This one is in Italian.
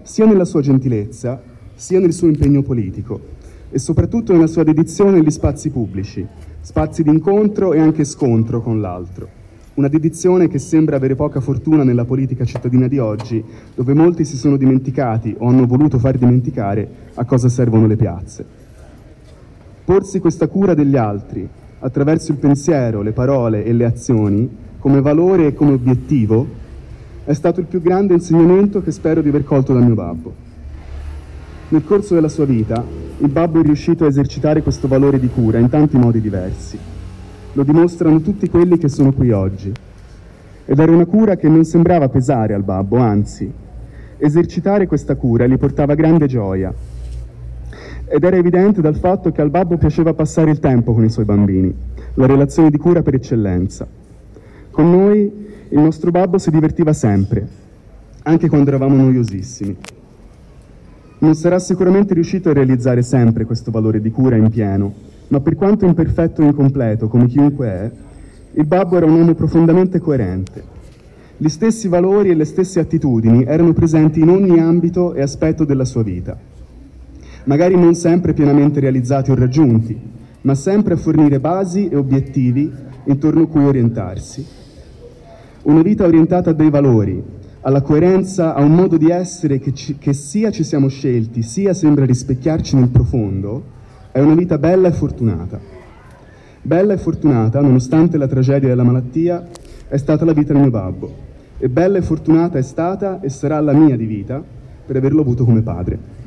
sia nella sua gentilezza, sia nel suo impegno politico e soprattutto nella sua dedizione agli spazi pubblici, spazi di incontro e anche scontro con l'altro. Una dedizione che sembra avere poca fortuna nella politica cittadina di oggi, dove molti si sono dimenticati o hanno voluto far dimenticare a cosa servono le piazze. Porsi questa cura degli altri, attraverso il pensiero, le parole e le azioni, come valore e come obiettivo, è stato il più grande insegnamento che spero di aver colto dal mio babbo. Nel corso della sua vita, il babbo è riuscito a esercitare questo valore di cura in tanti modi diversi. Lo dimostrano tutti quelli che sono qui oggi. Ed era una cura che non sembrava pesare al babbo, anzi, esercitare questa cura gli portava grande gioia. Ed era evidente dal fatto che al babbo piaceva passare il tempo con i suoi bambini, la relazione di cura per eccellenza. Con noi il nostro babbo si divertiva sempre, anche quando eravamo noiosissimi. Non sarà sicuramente riuscito a realizzare sempre questo valore di cura in pieno, ma per quanto imperfetto e incompleto come chiunque è, il babbo era un uomo profondamente coerente. Gli stessi valori e le stesse attitudini erano presenti in ogni ambito e aspetto della sua vita. Magari non sempre pienamente realizzati o raggiunti, ma sempre a fornire basi e obiettivi intorno a cui orientarsi. Una vita orientata a dei valori, alla coerenza, a un modo di essere che sia ci siamo scelti, sia sembra rispecchiarci nel profondo, è una vita bella e fortunata. Bella e fortunata, nonostante la tragedia della malattia, è stata la vita del mio babbo. E bella e fortunata è stata e sarà la mia di vita per averlo avuto come padre.